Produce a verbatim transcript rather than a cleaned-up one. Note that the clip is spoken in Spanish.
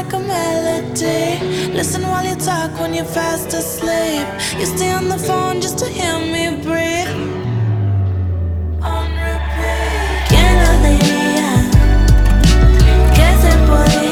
like a melody. Listen while you talk when you're fast asleep. You stay on the phone just to hear me breathe. On repeat. ¿Quién lo diría que se podía